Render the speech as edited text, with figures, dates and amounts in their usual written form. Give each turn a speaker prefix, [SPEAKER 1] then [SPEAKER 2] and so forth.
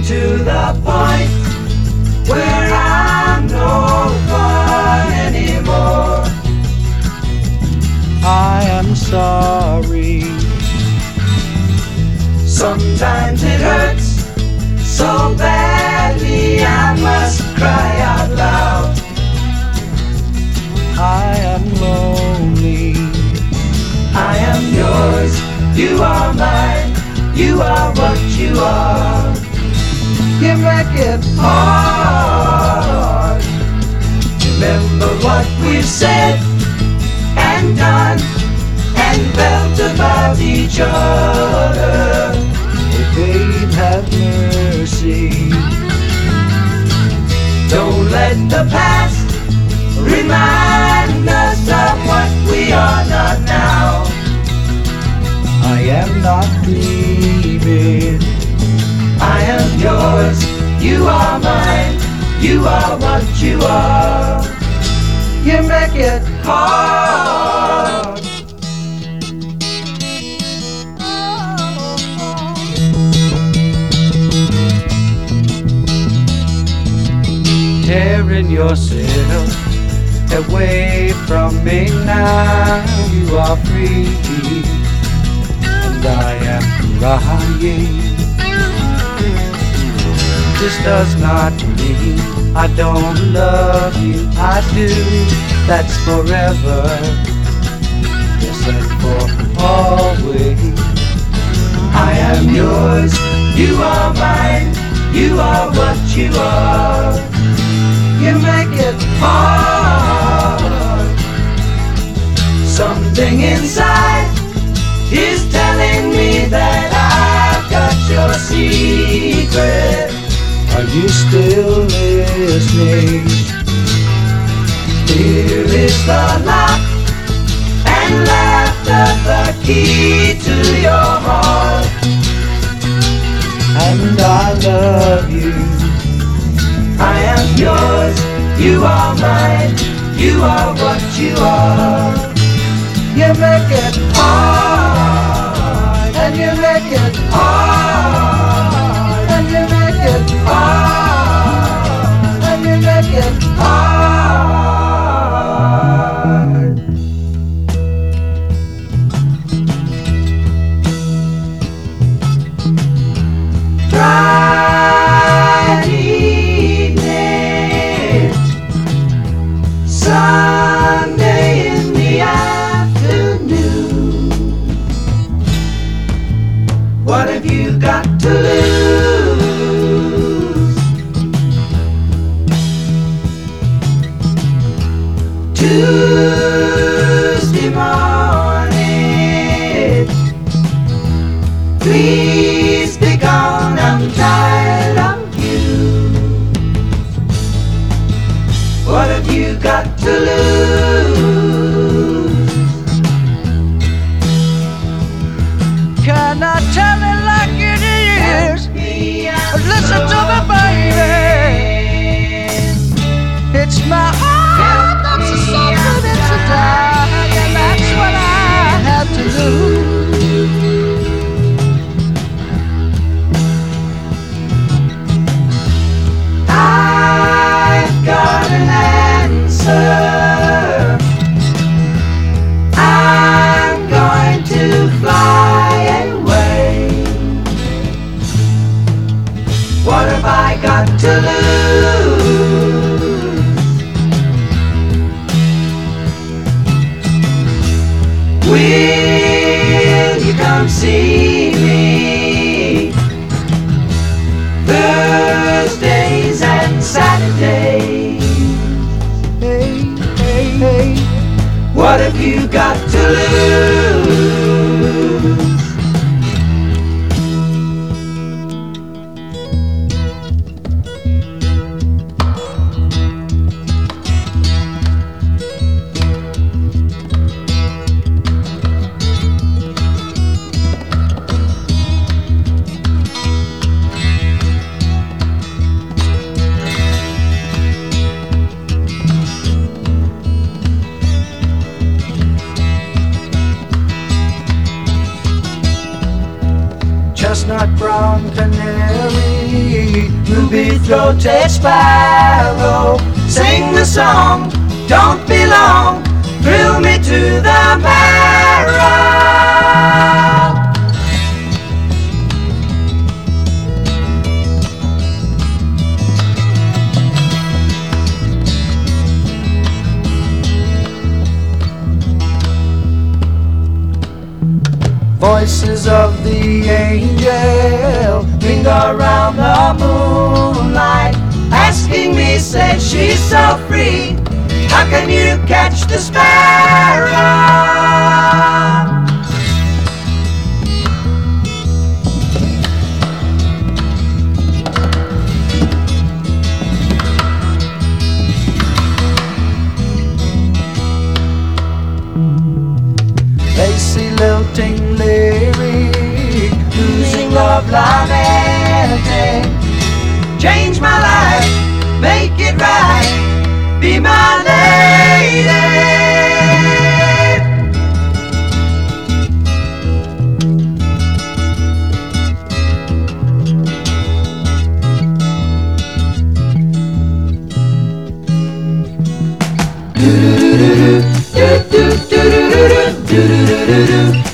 [SPEAKER 1] to the point where I'm no fun anymore.
[SPEAKER 2] I am sorry.
[SPEAKER 1] Sometimes it hurts so badly I must cry out loud.
[SPEAKER 2] I am lonely.
[SPEAKER 1] I am yours, you are mine, you are what you are. You make it hard. Remember what we've said and done and felt about each other.
[SPEAKER 2] Oh, babe, have mercy.
[SPEAKER 1] Don't let the past remind us of what we are not now.
[SPEAKER 2] I am not dreaming.
[SPEAKER 1] I am yours, you are mine, you are what you are. You make it hard.
[SPEAKER 2] Tearing yourself away from me now. You are free, and I am crying. This does not mean I don't love you. I do. That's forever. Yes, and for always.
[SPEAKER 1] I am yours, you are mine, you are what you are. You make it hard. Something inside is telling me that I've got your secret.
[SPEAKER 2] Are you still listening?
[SPEAKER 1] Here is the lock and laughter, the key to your heart.
[SPEAKER 2] And I love you.
[SPEAKER 1] I am yours, you are mine, you are what you are. You make it hard, and you make it hard, and you make it hard, and you make it hard. Sunday in the afternoon. What have you got to lose? Tuesday morning, please be gone, I'm tired of you. What have you got to lose?
[SPEAKER 2] Can I tell it like it is? Listen to me, baby. It's my heart that's a suffer, it's a die, and that's what I have to lose.
[SPEAKER 1] I've got an answer. I'm going to fly away. What have I got to lose? Will you come see me Thursdays and Saturdays?
[SPEAKER 2] Hey, hey, hey.
[SPEAKER 1] What have you got to lose?
[SPEAKER 2] Chestnut brown canary
[SPEAKER 1] ruby-throated sparrow, sing the song, don't be long, thrill me to the marrow. Voices of the angel ring around the moonlight, asking me, say she's so free, how can you catch the sparrow? Lacy lilting lyric, losing love lamenting, change my life, make it right, be my lady. Do do do do do do do do do do do do.